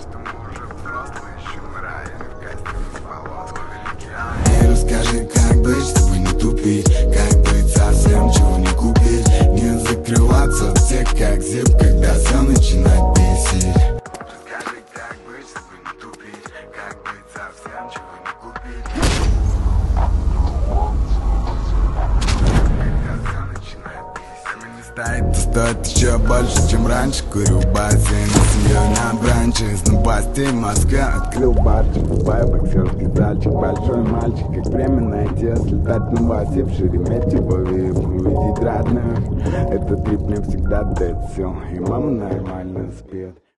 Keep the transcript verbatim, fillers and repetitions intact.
что мы уже взрослые, ищем рай в гостях полоску великий. И расскажи, как быть, чтобы не тупить, как быть совсем, чего не купить, не закрываться от всех, как зип, когда все начинает бесить. Расскажи, как быть, чтобы не тупить, как быть совсем, чего не купить, когда все начинает бесить. Не стоит, то стоит еще больше, чем раньше. Курю бассейн с семьей на бранче. Из новостей в Москве открыл барчик. Бай, боксерский зальчик. Большой мальчик, как время найти, слетать на басе в Шереметьево и увидеть родных. Этот трип мне всегда дает сил, и мама нормально спит.